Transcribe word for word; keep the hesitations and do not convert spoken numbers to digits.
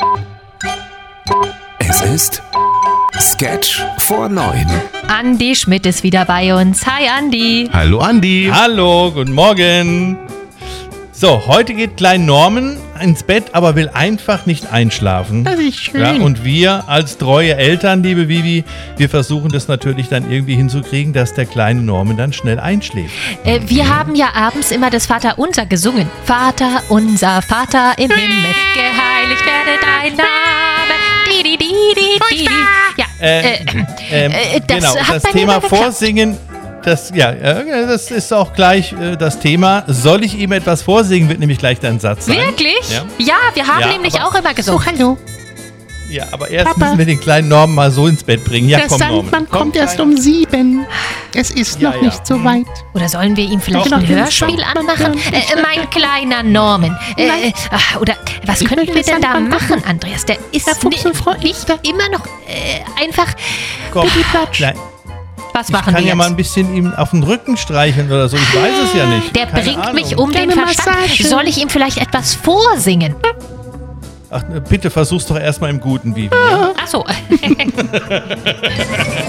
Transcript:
Es ist Sketch vor neun. Andi Schmidt ist wieder bei uns. Hi Andi. Hallo Andi. Hallo, guten Morgen. So, heute geht Klein Norman ins Bett, aber will einfach nicht einschlafen. Das ist schön. Ja, und wir als treue Eltern, liebe Vivi, wir versuchen das natürlich dann irgendwie hinzukriegen, dass der kleine Norman dann schnell einschläft. Äh, wir haben ja abends immer das Vaterunser gesungen. Vater unser, Vater im Himmel, geheiligt werde dein Name. Di, di, di, di, di. Ja, Äh, äh, ähm, äh, das genau, hat das bei mir Thema mal geklappt. Vorsingen, das, ja, äh, das ist auch gleich äh, das Thema. Soll ich ihm etwas vorsingen, wird nämlich gleich dein Satz sein. Wirklich? Ja. Ja, wir haben Ja, nämlich aber- auch immer gesungen. Hallo. Ja, aber erst Papa. müssen wir den kleinen Norman mal so ins Bett bringen. Ja, Der komm, Sandmann Norman. Komm, kommt erst Kleiner. um sieben. Es ist Ja, noch ja. nicht so weit. Oder sollen wir ihm vielleicht Doch, ein den Hörspiel Sandmann anmachen? hören. Äh, mein kleiner Norman. Äh, Nein. äh, ach, oder was Ich könnten will wir den denn da Sandmann machen, Andreas? Der ist Der Fuchs und Frau nicht immer noch äh, einfach... Komm. Pipi Platsch. Nein, Was ich machen kann wir ja mal jetzt? ein bisschen ihm auf den Rücken streicheln oder so. Ich weiß es ja nicht. Der Keine bringt Ahnung. mich um den Kleine Verstand. Massage. Soll ich ihm vielleicht etwas vorsingen? Ach, bitte versuch's doch erstmal im Guten, Vivi. Ja? Ach so.